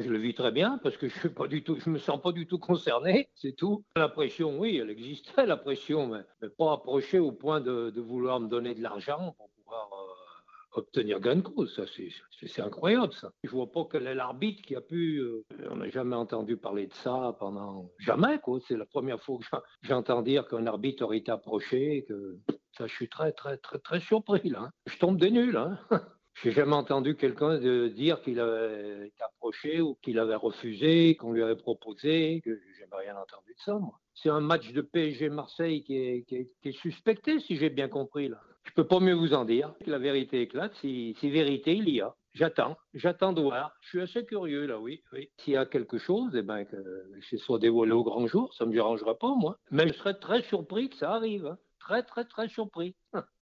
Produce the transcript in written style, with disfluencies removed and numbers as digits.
je le vis très bien parce que je me sens pas du tout concerné, c'est tout. La pression, oui, elle existait, la pression, mais pas approchée au point de vouloir me donner de l'argent pour pouvoir obtenir gain de cause. Ça, c'est incroyable, ça. Je vois pas quel est l'arbitre qui a pu. On n'a jamais entendu parler de ça pendant. Jamais, quoi. C'est la première fois que j'entends dire qu'un arbitre aurait été approché. Ça, je suis très, très, très, très surpris, là. Je tombe des nuls, hein. J'ai jamais entendu quelqu'un dire qu'il avait été approché ou qu'il avait refusé, qu'on lui avait proposé, que j'ai jamais rien entendu de ça, moi. C'est un match de PSG Marseille qui est suspecté, si j'ai bien compris, là. Je peux pas mieux vous en dire. La vérité éclate. Si vérité il y a, j'attends de voir. Je suis assez curieux, là, oui, oui. S'il y a quelque chose, eh ben, que ce soit dévoilé au grand jour, ça me dérangera pas, moi. Mais je serais très surpris que ça arrive, hein. Très, très, très surpris.